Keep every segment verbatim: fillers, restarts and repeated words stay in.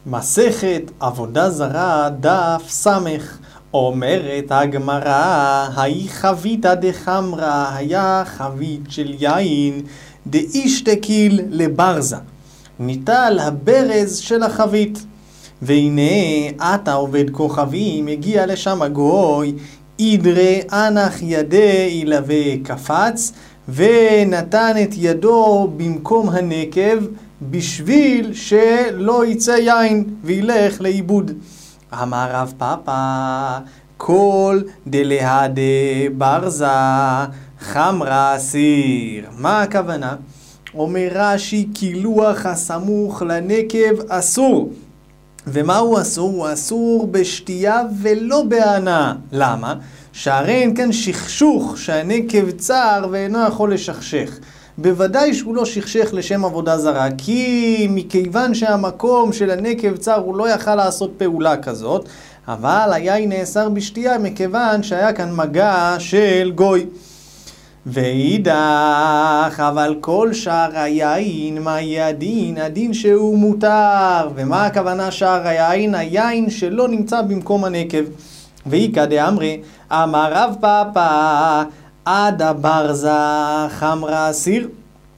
מסכת עבודה זרה דף סמך. אומרת הגמרא, היי חביתא דחמרא, היה חבית של יין דאיש תקיל לברזה, ניטל הברז של החבית. והנה אתה עובד כוכבים, הגיע לשם הגוי, אידרה אנח ידי ילווה קפץ, ונתן את ידו במקום הנקב בשביל שלא יצא יין וילך לאיבוד. אמר רב פאפא, כל דלהדה ברזה חמרה אסיר. מה הכוונה? אומר רש"י, קילוח הסמוך לנקב אסור. ומה הוא אסור? הוא אסור בשתייה ולא בהנאה. למה? שהרי אין כאן שכשוך שהנקב צר ואינו יכול לשכשך. בוודאי שהוא לא שכשך לשם עבודה זרה, כי מכיוון שהמקום של הנקב צר הוא לא יכל לעשות פעולה כזאת, אבל היין נאסר בשתייה מכיוון שהיה כאן מגע של גוי. ואידך, אבל כל שאר היין, מה יהיה הדין? הדין שהוא מותר. ומה הכוונה שאר היין? היין שלא נמצא במקום הנקב. ואיכא דאמרי, אמר רב פאפא, עד הברזה חמרה אסיר.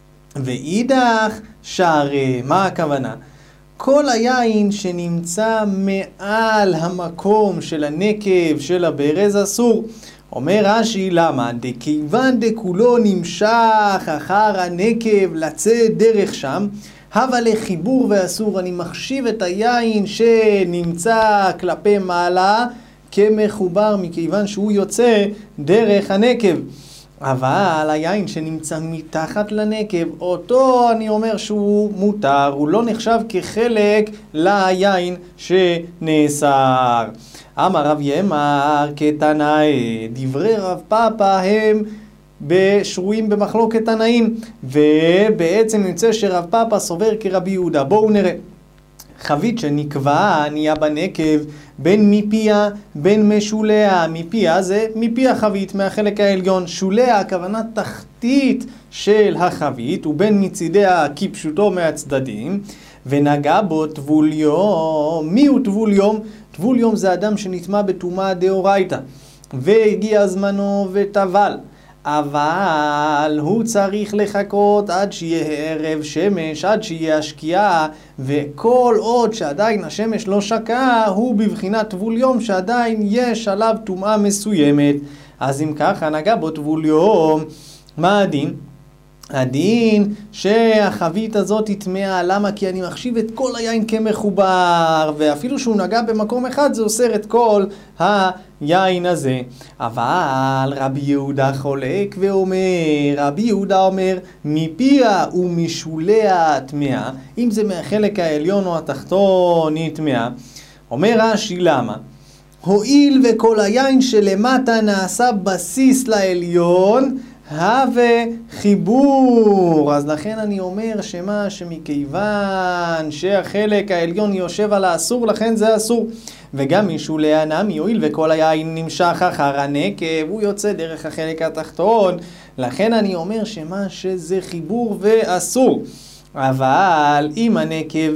ואידך שערי, מה הכוונה? כל היין שנמצא מעל המקום של הנקב של הברז אסור. אומר רש"י, למה? דכיוון דכולו נמשך אחר הנקב לצאת דרך שם, הווה לחיבור ואסור. אני מחשיב את היין שנמצא כלפי מעלה כמחובר מכיוון שהוא יוצא דרך הנקב. אבל היין שנמצא מתחת לנקב, אותו אני אומר שהוא מותר, הוא לא נחשב כחלק ליין שנאסר. אמר רב ימר כתנאי, דברי רב פאפא הם בשרויים במחלוקת תנאים, ובעצם יוצא שרב פאפא סובר כרבי יהודה. בואו נראה. חבית שנקבעה נהיה בנקב בין מפיה בין משוליה. מפיה זה מפי החבית מהחלק העליון, שוליה הכוונה תחתית של החבית ובין מצידיה כפשוטו מהצדדים, ונגע בו טבול יום. מי הוא טבול יום? טבול יום זה אדם שנטמא בטומאה דאורייתא והגיע זמנו וטבל, אבל הוא צריך לחכות עד שיהיה ערב שמש, עד שיהיה השקיעה, וכל עוד שעדיין השמש לא שקעה הוא בבחינת טבול יום שעדיין יש עליו טומאה מסוימת. אז אם ככה נגע בו טבול יום, מה הדין? הדין שהחבית הזאת תטמאה. למה? כי אני מחשיב את כל היין כמחובר, ואפילו שהוא נגע במקום אחד זה אוסר את כל היין הזה. אבל רבי יהודה חולק ואומר, רבי יהודה אומר מפיה ומשוליה טמאה, אם זה מהחלק העליון או התחתון היא טמאה. אומר רש"י, למה? הואיל וכל היין שלמטה נעשה בסיס לעליון, הווה חיבור. אז לכן אני אומר שמה שמכיוון שהחלק העליון יושב על האסור, לכן זה אסור. וגם משוליה נמי, הואיל וכל היין נמשך אחר הנקב, הוא יוצא דרך החלק התחתון, לכן אני אומר שמה שזה חיבור ואסור. אבל אם הנקב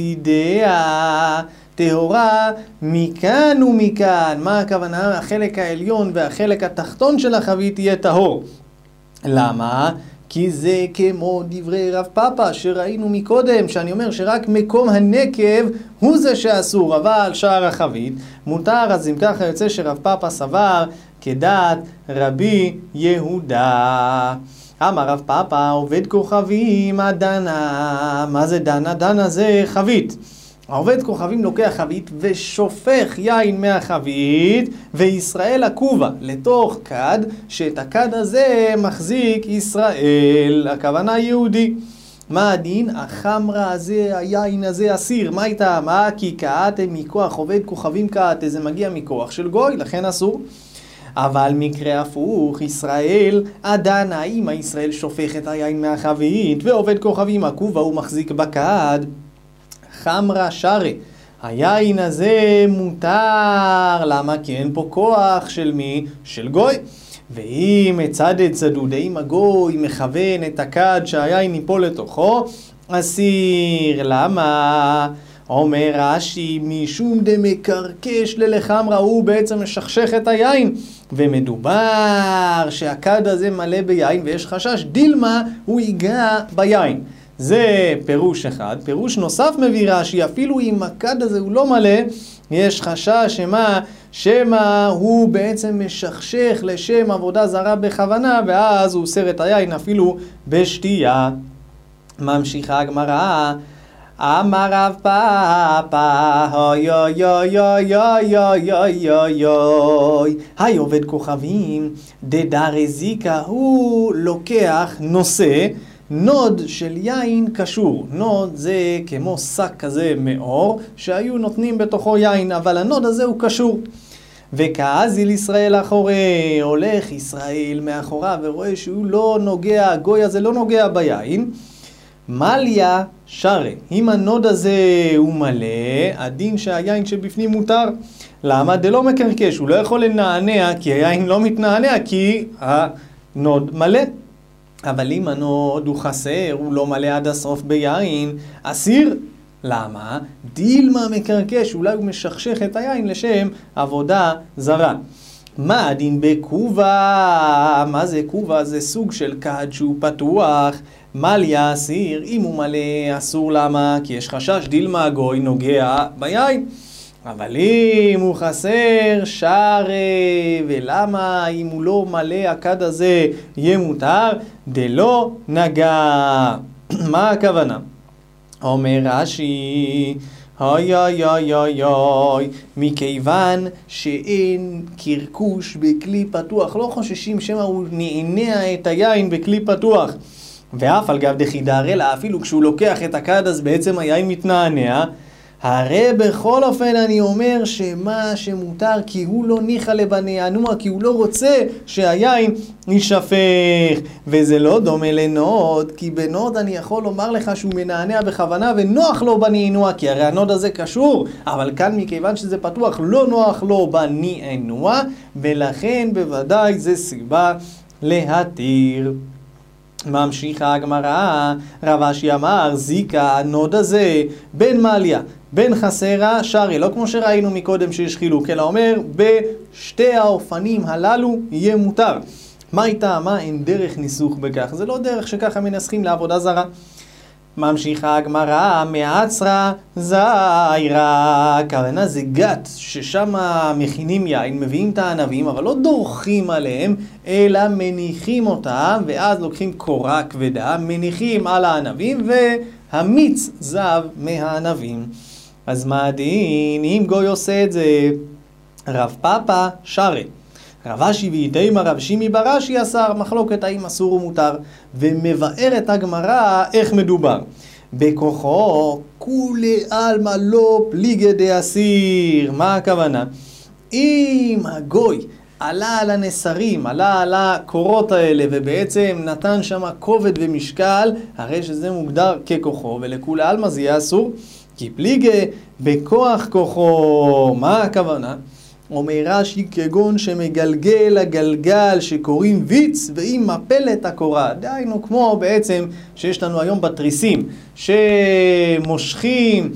מצידיה טהורה מכאן ומכאן, מה הכוונה? החלק העליון והחלק התחתון של החבית יהיה טהור. למה? כי זה כמו דברי רב פאפא שראינו מקודם, שאני אומר שרק מקום הנקב הוא זה שאסור, אבל שאר החבית מותר. אז אם ככה יוצא שרב פאפא סבר כדעת רבי יהודה. אמר רב פאפא, עובד כוכבים הדנה. מה זה דנה? דנה זה חבית. העובד כוכבים לוקח חבית ושופך יין מהחבית וישראל עקובה לתוך כד, שאת הכד הזה מחזיק ישראל, הכוונה יהודי. מה הדין? החמרה הזה, היין הזה אסיר. מה איתה? מה? כי כעת מכוח עובד כוכבים, כעת זה מגיע מכוח של גוי, לכן אסור. אבל מקרה הפוך, ישראל עדנה, אם הישראל שופך את היין מהחבית ועובד כוכבים עקובה הוא מחזיק בכד, חמרה שרי, היין הזה מותר. למה? כי אין פה כוח של מי? של גוי. ואם מצד צדוד, אם הגוי מכוון את הכד שהיין ייפול לתוכו, אסיר. למה? אומר רש"י, משום דמקרקש ללחמרא, הוא בעצם משכשך את היין, ומדובר שהכד הזה מלא ביין ויש חשש דילמה הוא ייגע ביין. זה פירוש אחד. פירוש נוסף מביא רש"י, אפילו אם הכד הזה הוא לא מלא, יש חשש שמה, שמה הוא בעצם משכשך לשם עבודה זרה בכוונה, ואז הוא אוסר את היין אפילו בשתייה. ממשיכה הגמרא, אמר רב פאפא, אוי אוי אוי אוי אוי אוי אוי אוי אוי, היי עובד כוכבים, דדרי זיקה, הוא לוקח נושא, נוד של יין קשור. נוד זה כמו שק כזה מאור שהיו נותנים בתוכו יין, אבל הנוד הזה הוא קשור. וכאזיל ישראל אחורי, הולך ישראל מאחורה ורואה שהוא לא נוגע, הגוי הזה לא נוגע ביין. מליה שרה, אם הנוד הזה הוא מלא, הדין שהיין שבפנים מותר. למה? דלא מקרקש, הוא לא יכול לנענע כי היין לא מתנענע כי הנוד מלא. אבל אם הנוד הוא חסר, הוא לא מלא עד הסוף ביין, אסיר. למה? דילמה מקרקש, אולי הוא משכשך את היין לשם עבודה זרה. מה הדין בקובה? מה זה קובה? זה סוג של כד שהוא פתוח. מליה אסיר, אם הוא מלא אסור. למה? כי יש חשש דילמה הגוי נוגע ביין. אבל אם הוא חסר שרה, ולמה אם הוא לא מלא הכד הזה יהיה מותר? דלא נגע. מה הכוונה? אומר רש"י, אוי אוי אוי אוי אוי, מכיוון שאין קרקוש בכלי פתוח, לא חוששים שמא הוא נענע את היין בכלי פתוח. ואף על גב דחידר, אלא אפילו כשהוא לוקח את הכד אז בעצם היין מתנענע. הרי בכל אופן אני אומר שמה שמותר כי הוא לא ניחא לבנענוע, כי הוא לא רוצה שהיין יישפך. וזה לא דומה לנוד, כי בנוד אני יכול לומר לך שהוא מנענע בכוונה ונוח לו בנענוע, כי הרי הנוד הזה קשור. אבל כאן מכיוון שזה פתוח לא נוח לו בנענוע, ולכן בוודאי זה סיבה להתיר. ממשיכה הגמרא, רב אשי אמר, זיקה הנוד הזה בין מליה בין חסרה שרי, לא כמו שראינו מקודם שיש חילוק, אלא אומר בשתי האופנים הללו יהיה מותר. מה הייתה? מה אין דרך ניסוך בכך? זה לא דרך שככה מנסחים לעבודה זרה. ממשיכה הגמרא, מעצרה זיירה, כוונה זה גת ששם מכינים יין, מביאים את הענבים אבל לא דורכים עליהם אלא מניחים אותם, ואז לוקחים קורה כבדה, מניחים על הענבים והמיץ זב מהענבים. אז מה הדין אם גוי עושה את זה? רב פאפא שרה, רב אשי ואיתימה רב שימי בר אשי אסר, מחלוקת האם אסור ומותר, ומבארת הגמרא איך מדובר. בכוחו כולי עלמא לא פליגי דאסיר. מה הכוונה? אם הגוי עלה על הנסרים, עלה על הקורות האלה ובעצם נתן שם כובד ומשקל, הרי שזה מוגדר ככוחו, ולכולי עלמא זה יהיה אסור. כי פליגי בכוח כוחו. מה הכוונה? אומר רש"י כגון שמגלגל הגלגל שקוראים ויץ ועם מפלת הקורה. דהיינו כמו בעצם שיש לנו היום בתריסים שמושכים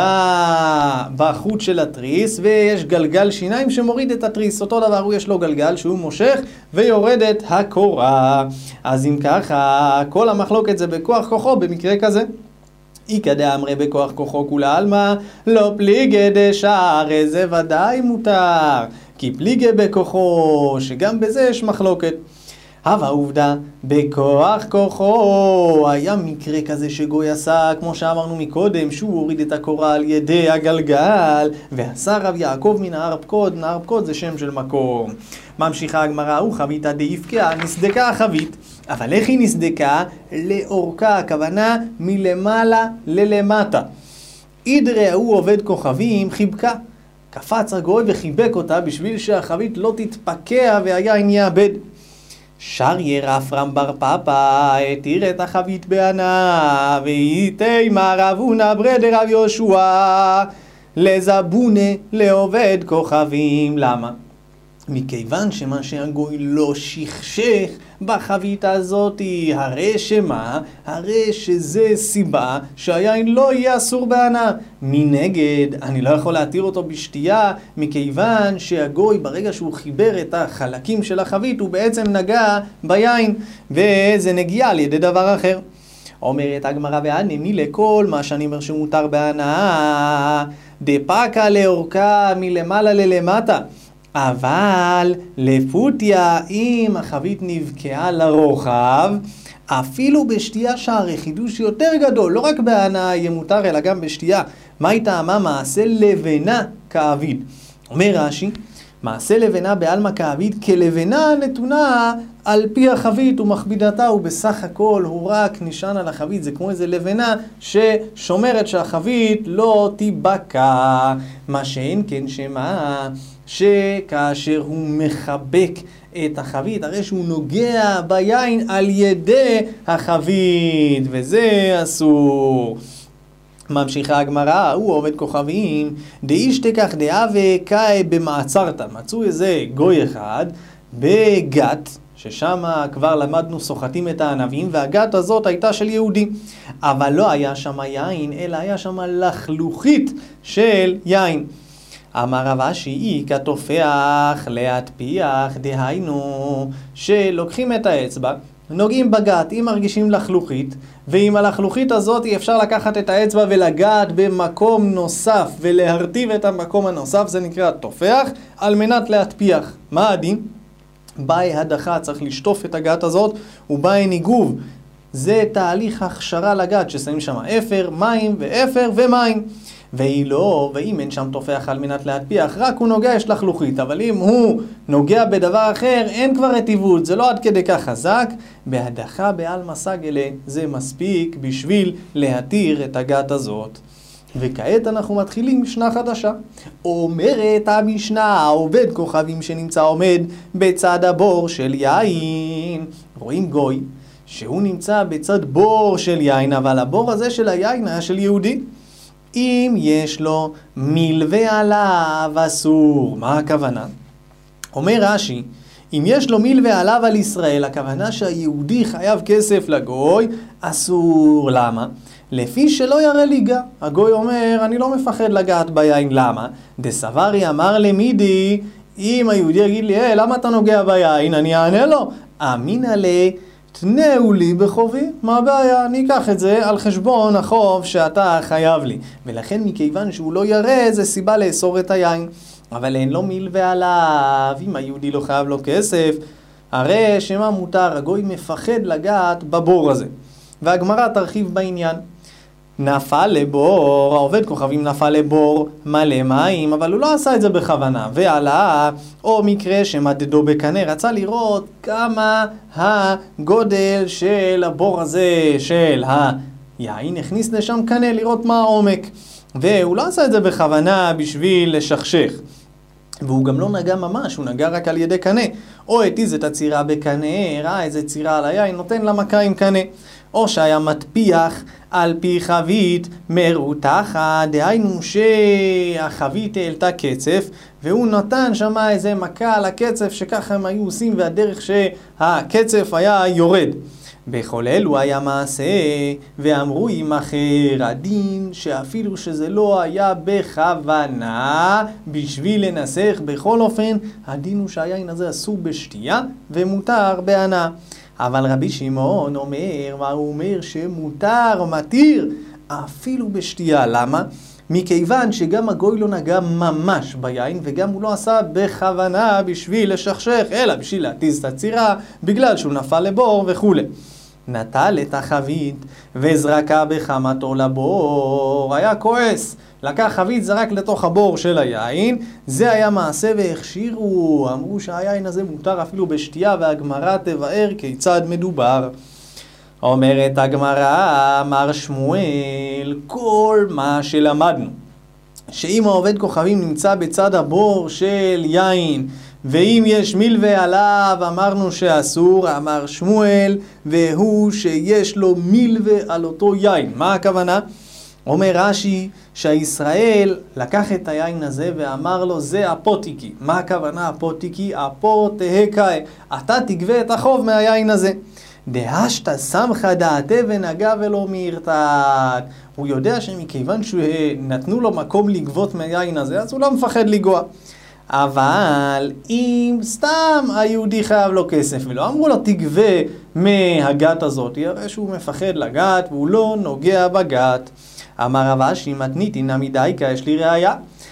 בחוט של התריס ויש גלגל שיניים שמוריד את התריס. אותו דבר הוא יש לו גלגל שהוא מושך ויורדת הקורה. אז אם ככה כל המחלוקת זה בכוח כוחו במקרה כזה. איכא דאמרי בכוח כוחו כולי עלמא לא פליגי דשארי, זה ודאי מותר, כי פליגי בכוחו, שגם בזה יש מחלוקת. אבל עובדה, בכוח כוחו, היה מקרה כזה שגוי עשה, כמו שאמרנו מקודם, שהוא הוריד את הקורה על ידי הגלגל, ועשה רב יעקב מנהר פקוד. נהר פקוד זה שם של מקום. ממשיכה הגמרא, הוא חביתה דאיפקה, נסדקה החבית. אבל איך היא נסדקה? לאורכה, הכוונה מלמעלה ללמטה. אידרא הוא עובד כוכבים, חיבקה. קפץ הגוי וחיבק אותה בשביל שהחבית לא תתפקע והיין יאבד. שריה רב רם בר פאפא התיר את החבית בענה, ואיתימה רב הונא ברי דרב יהושע לזבונה לעובד כוכבים. למה? מכיוון שמה שהגוי לא שכשך בחבית הזאת, הרי שמה? הרי שזה סיבה שהיין לא יהיה אסור בהנאה. מנגד, אני לא יכול להתיר אותו בשתייה, מכיוון שהגוי ברגע שהוא חיבר את החלקים של החבית, הוא בעצם נגע ביין, וזה נגיע על ידי דבר אחר. אומרת הגמרא והנמי לכל מה שאני אומר שמותר בהנאה, דפקה לאורכה מלמעלה ללמטה. אבל לפותיה, אם החבית נבקעה לרוחב, אפילו בשתייה שהרי חידוש יותר גדול, לא רק בהנאה יהיה מותר אלא גם בשתייה. מה היא טעמה? מעשה לבנה כאביד. אומר רש"י, מעשה לבנה בעלמא כאביד, כלבנה נתונה על פי החבית ומכבידתה, ובסך הכל הוא רק נשען על החבית. זה כמו איזה לבנה ששומרת שהחבית לא תיבקע. מה שאין כן שמה, שכאשר הוא מחבק את החבית, הרי שהוא נוגע ביין על ידי החבית, וזה אסור. ממשיכה הגמרא, הוא עובד כוכבים, דאיש תקח דאה וקאי במעצרתא. מצאו איזה גוי אחד בגת, ששם כבר למדנו סוחטים את הענבים, והגת הזאת הייתה של יהודי. אבל לא היה שם יין, אלא היה שם לחלוכית של יין. אמר רב אשי, כתופח להטפיח, דהיינו שלוקחים את האצבע, נוגעים בגת, אם מרגישים לחלוכית, ועם הלחלוכית הזאת אפשר לקחת את האצבע ולגעת במקום נוסף ולהרטיב את המקום הנוסף, זה נקרא תופח, על מנת להטפיח. מה הדין? באי הדחה, צריך לשטוף את הגת הזאת, ובאי ניגוב, זה תהליך הכשרה לגת, ששמים שם אפר, מים ואפר ומים. והיא לא, ואם אין שם תופח על מנת להטפיח, רק הוא נוגע יש לחלוכית, אבל אם הוא נוגע בדבר אחר, אין כבר רטיבות, זה לא עד כדי כך חזק. בהדחה בעלמא סגלה, זה מספיק בשביל להתיר את הגת הזאת. וכעת אנחנו מתחילים משנה חדשה. אומרת המשנה, העובד כוכבים שנמצא עומד בצד הבור של יין. רואים גוי שהוא נמצא בצד בור של יין, אבל הבור הזה של היין היה של יהודי. אם יש לו מלווה עליו אסור. מה הכוונה? אומר רש"י, אם יש לו מלווה עליו על ישראל, הכוונה שהיהודי חייב כסף לגוי, אסור. למה? לפי שלא יראה ליגה. הגוי אומר, אני לא מפחד לגעת ביין. למה? דסברי אמר למידי, אם היהודי יגיד לי, hey, למה אתה נוגע ביין? אני אענה לו, אמינא לי, תנאו לי בחובי, מה הבעיה? אני אקח את זה על חשבון החוב שאתה חייב לי. ולכן מכיוון שהוא לא יראה, זה סיבה לאסור את היין. אבל אין לו מלווה עליו, אם היהודי לא חייב לו כסף, הרי שמה מותר? הגוי מפחד לגעת בבור הזה. והגמרא תרחיב בעניין. נפל לבור, העובד כוכבים נפל לבור מלא מים, אבל הוא לא עשה את זה בכוונה, ועלה, או מקרה שמדדו בקנה, רצה לראות כמה הגודל של הבור הזה של היין, הכניס לשם קנה לראות מה העומק, והוא לא עשה את זה בכוונה בשביל לשכשך, והוא גם לא נגע ממש, הוא נגע רק על ידי קנה, או התיז את הצירה בקנה, ראה איזה צירה על היין, נותן לה מכה עם קנה, או שהיה מטפיח על פי חבית מרותחת, דהיינו שהחבית העלתה קצף, והוא נתן שמה איזה מכה על הקצף שככה הם היו עושים, והדרך שהקצף היה יורד. בכל אלו היה מעשה, ואמרו עם אחר, הדין שאפילו שזה לא היה בכוונה, בשביל לנסח בכל אופן, הדין הוא שהיין הזה אסור בשתייה ומותר בהנאה. אבל רבי שמעון אומר, מה הוא אומר? שמותר, מתיר, אפילו בשתייה. למה? מכיוון שגם הגוי לא נגע ממש ביין, וגם הוא לא עשה בכוונה בשביל לשכשך, אלא בשביל להתיז את הצירה, בגלל שהוא נפל לבור וכו'. נטל את החבית וזרקה בחמתו לבור, היה כועס, לקח חבית זרק לתוך הבור של היין, זה היה מעשה והכשירו, אמרו שהיין הזה מותר אפילו בשתייה, והגמרא תבאר כיצד מדובר. אומרת הגמרא, אמר שמואל, כל מה שלמדנו, שאם העובד כוכבים נמצא בצד הבור של יין, ואם יש מלווה עליו, אמרנו שאסור, אמר שמואל, והוא שיש לו מלווה על אותו יין. מה הכוונה? אומר רש"י שהישראל לקח את היין הזה ואמר לו זה הפוטיקי. מה הכוונה הפוטיקי? אפו תהה קאי, אתה תגבה את החוב מהיין הזה. דהשתא סמכא דעתה ונגע ולא מירתת. הוא יודע שמכיוון שנתנו לו מקום לגבות מהיין הזה, אז הוא לא מפחד לגוע. אבל אם סתם היהודי חייב לו כסף ולא אמרו לו תגבה מהגת הזאת, הרי שהוא מפחד לגת והוא לא נוגע בגת. אמר רב אשי מתניתין נמי דייקה, יש לי ראיה.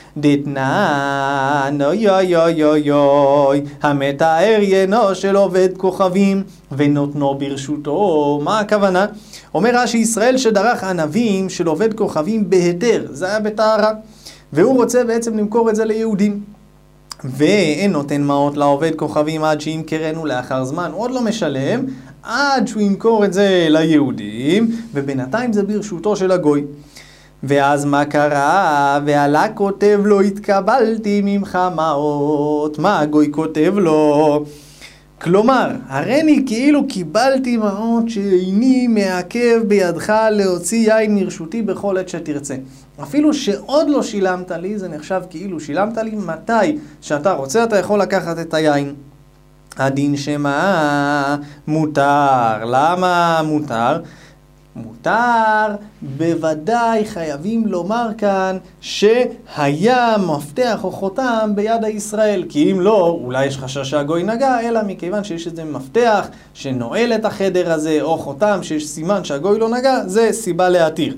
דתנן אוי אוי אוי אוי אוי המתאר ינו של עובד כוכבים ונותנו ברשותו. מה הכוונה? אומר רש"י ישראל שדרך ענבים של עובד כוכבים בהיתר, זה היה בטהרה, והוא רוצה בעצם למכור את זה ליהודים, ואין נותן מעות לעובד כוכבים עד שימכרנו לאחר זמן, עוד לא משלם עד שהוא ימכור את זה ליהודים, ובינתיים זה ברשותו של הגוי. ואז מה קרה? ועלה כותב לו התקבלתי ממך מעות. מה הגוי כותב לו? כלומר, הריני כאילו קיבלתי מעות שאיני מעכב בידך להוציא יין מרשותי בכל עת שתרצה. אפילו שעוד לא שילמת לי, זה נחשב כאילו שילמת לי. מתי שאתה רוצה אתה יכול לקחת את היין. הדין שמה מותר. למה מותר? מותר, בוודאי חייבים לומר כאן שהיה מפתח או חותם ביד הישראל, כי אם לא, אולי יש חשש שהגוי נגע, אלא מכיוון שיש איזה מפתח שנועל את החדר הזה, או חותם שיש סימן שהגוי לא נגע, זה סיבה להתיר.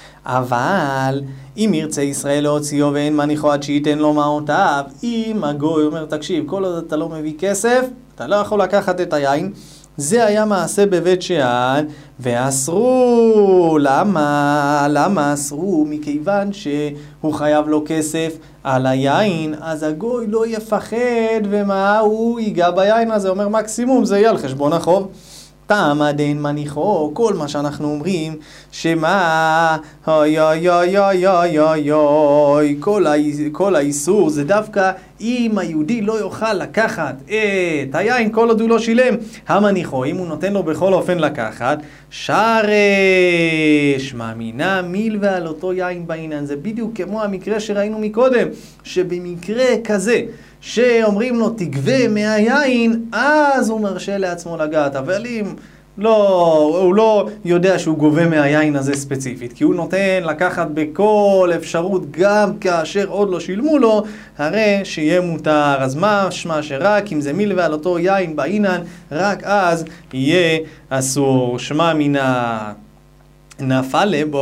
אבל אם ירצה ישראל להוציאו ואין מניחו עד שייתן לו מעותיו, אם הגוי אומר תקשיב, כל עוד אתה לא מביא כסף, אתה לא יכול לקחת את היין. זה היה מעשה בבית שאן, ואסרו. למה? למה אסרו? מכיוון שהוא חייב לו כסף על היין, אז הגוי לא יפחד, ומה הוא ייגע ביין הזה, אומר מקסימום זה יהיה על חשבון החוב. תמה דין מניחו, כל מה שאנחנו אומרים, שמה, אוי אוי אוי אוי אוי אוי אוי, כל, ה, כל האיסור זה דווקא אם היהודי לא יוכל לקחת את היין כל עוד הוא לא שילם. המניחו, אם הוא נותן לו בכל אופן לקחת, שרש, מאמינה מיל ועל אותו יין בעינן. זה בדיוק כמו המקרה שראינו מקודם, שבמקרה כזה, שאומרים לו תגבה מהיין, אז הוא מרשה לעצמו לגעת. אבל אם לא, הוא לא יודע שהוא גובה מהיין הזה ספציפית, כי הוא נותן לקחת בכל אפשרות גם כאשר עוד לא שילמו לו, הרי שיהיה מותר. אז מה שמה שרק אם זה מילווה על אותו יין בעינן, רק אז יהיה אסור. שמה מינה נפל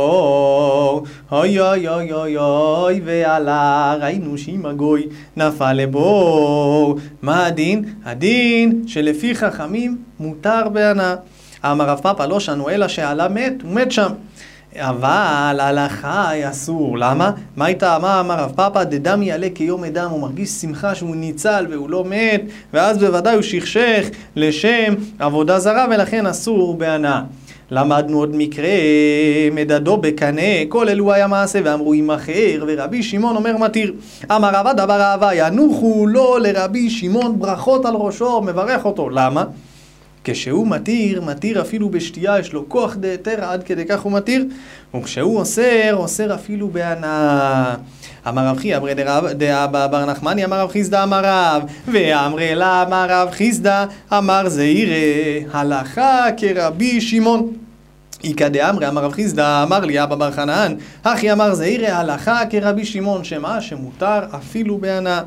לבור, אוי אוי אוי אוי אוי, ועלה ראינו שאם הגוי נפל לבור. מה הדין? הדין שלפי חכמים מותר בהנאה. אמר רב פאפא לא שנו אלא שעלה מת, הוא מת שם. אבל הלכה היא אסור. למה? מה הייתה? מה אמר רב פאפא? דדם יעלה כיום אדם, הוא מרגיש שמחה שהוא ניצל והוא לא מת, ואז בוודאי הוא שכשך לשם עבודה זרה, ולכן אסור בהנאה. למדנו עוד מקרה, מדדו בקנה, כל אלו היה מעשה, ואמרו עם אחר, ורבי שמעון אומר מתיר. אמר רבא דבר אהבה, ינוחו לו לרבי שמעון ברכות על ראשו, מברך אותו. למה? כשהוא מתיר, מתיר אפילו בשתייה, יש לו כוח דהיתר, עד כדי כך הוא מתיר, וכשהוא אוסר, אוסר אפילו בהנאה. אמר רב חייא דאבא בר נחמני, אמר רב חיסדא אמר רב, ואמרי לה אמר רב חיסדא אמר זעירא, הלכה כרבי שמעון. איכא דאמרי אמר רב חיסדא אמר לי אבא בר חנן, אחי אמר זעירא, הלכה כרבי שמעון, שמה שמותר אפילו בהנאה.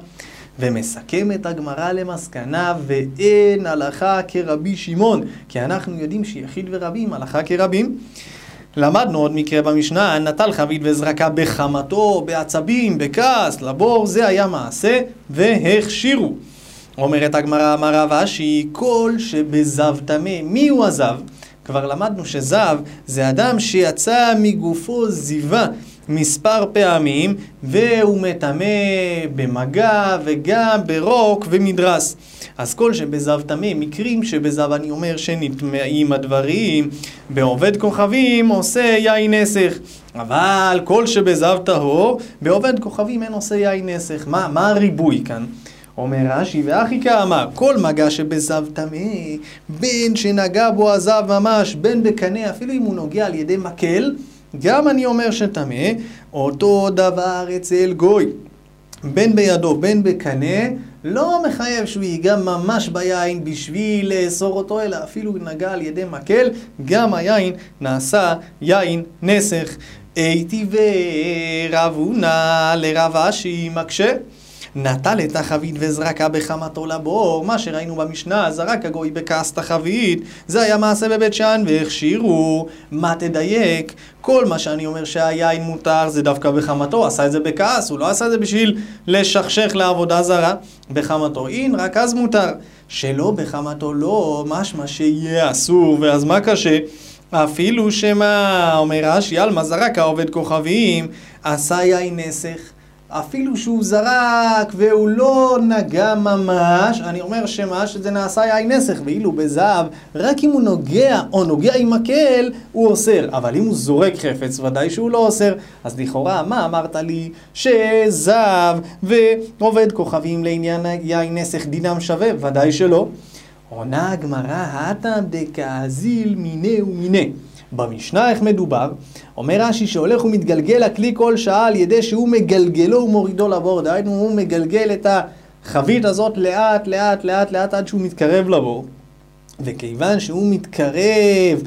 ומסכמת הגמרא למסקנה, ואין הלכה כרבי שמעון, כי אנחנו יודעים שיחיד ורבים הלכה כרבים. למדנו עוד מקרה במשנה, נטל חבית וזרקה בחמתו, בעצבים, בכעס, לבור, זה היה מעשה והכשירו. אומרת הגמרא, אמר רב אשי, כל שבזב טמא. מי הוא הזב? כבר למדנו שזב זה אדם שיצא מגופו זיווה מספר פעמים, והוא מטמא במגע וגם ברוק ומדרס. אז כל שבזב טמא, מקרים שבזב אני אומר שנטמאים הדברים, בעובד כוכבים עושה יין נסך. אבל כל שבזב טהור, בעובד כוכבים אין עושה יין נסך. מה, מה הריבוי כאן? אומר רש"י, ואחיקה אמר, כל מגע שבזב טמא, בין שנגע בו הזב ממש, בין בקנה, אפילו אם הוא נוגע על ידי מקל, גם אני אומר שטמא, אותו דבר אצל גוי. בין בידו, בין בקנה, לא מחייב שהוא ייגע ממש ביין בשביל לאסור אותו, אלא אפילו נגע על ידי מקל, גם היין נעשה יין נסך. הייתי ורב הונא לרב אשי מקשה, נטל את החבית וזרקה בחמתו לבור. מה שראינו במשנה, זרק הגוי בכעס את החבית, זה היה מעשה בבית שאן והכשירו. מה תדייק? כל מה שאני אומר שהיין מותר זה דווקא בחמתו, עשה את זה בכעס, הוא לא עשה את זה בשביל לשכשך לעבודה זרה. בחמתו אין, רק אז מותר. שלא בחמתו לא, משמע שיהיה אסור. ואז מה קשה? אפילו שמה אומר רש"י, עלמא זרק העובד כוכבים, עשה יין נסך. אפילו שהוא זרק והוא לא נגע ממש, אני אומר שמה שזה נעשה יין נסך, ואילו בזהב, רק אם הוא נוגע או נוגע עם מקל, הוא אוסר. אבל אם הוא זורק חפץ, ודאי שהוא לא אוסר. אז לכאורה, מה אמרת לי? שזהב ועובד כוכבים לעניין יין נסך דינם שווה? ודאי שלא. עונה הגמרא, הטעם דקאזיל מיני ומיני. במשנה איך מדובר? אומר רש"י שהולך ומתגלגל הכלי כל שעה על ידי שהוא מגלגלו ומורידו לבור. דהיינו הוא מגלגל את החבית הזאת לאט לאט לאט לאט עד שהוא מתקרב לבור. וכיוון שהוא מתקרב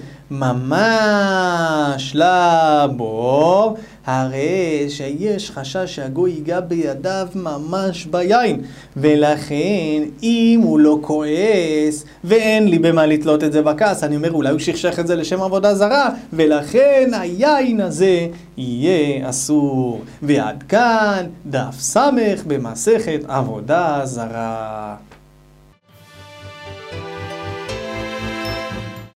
ממש לבור, הרי שיש חשש שהגוי ייגע בידיו ממש ביין, ולכן אם הוא לא כועס ואין לי במה לתלות את זה בכעס, אני אומר אולי הוא שכשך את זה לשם עבודה זרה, ולכן היין הזה יהיה אסור. ועד כאן דף סמך במסכת עבודה זרה.